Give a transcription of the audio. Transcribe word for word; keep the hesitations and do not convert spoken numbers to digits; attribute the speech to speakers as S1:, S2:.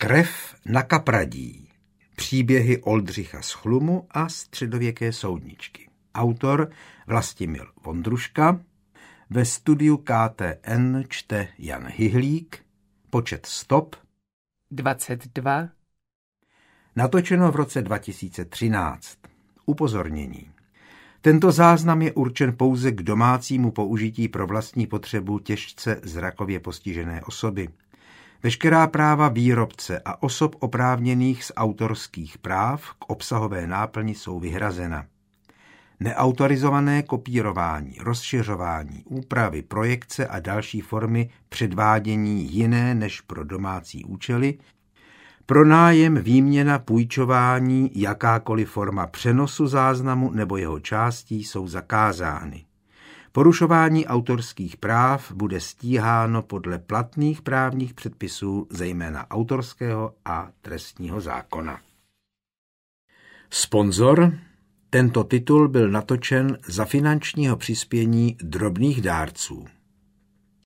S1: Krev na Kapradí. Příběhy Oldřicha z Chlumu a středověké soudničky. Autor Vlastimil Vondruška. Ve studiu K T N čte Jan Hyhlík. Počet stop
S2: dvacet dva.
S1: Natočeno v roce dva tisíce třináct. Upozornění. Tento záznam je určen pouze k domácímu použití pro vlastní potřebu těžce zrakově postižené osoby. Veškerá práva výrobce a osob oprávněných z autorských práv k obsahové náplni jsou vyhrazena. Neautorizované kopírování, rozšiřování, úpravy, projekce a další formy předvádění jiné než pro domácí účely, pronájem, výměna, půjčování, jakákoliv forma přenosu záznamu nebo jeho částí jsou zakázány. Porušování autorských práv bude stíháno podle platných právních předpisů, zejména autorského a trestního zákona. Sponzor. Tento titul byl natočen za finančního přispění drobných dárců.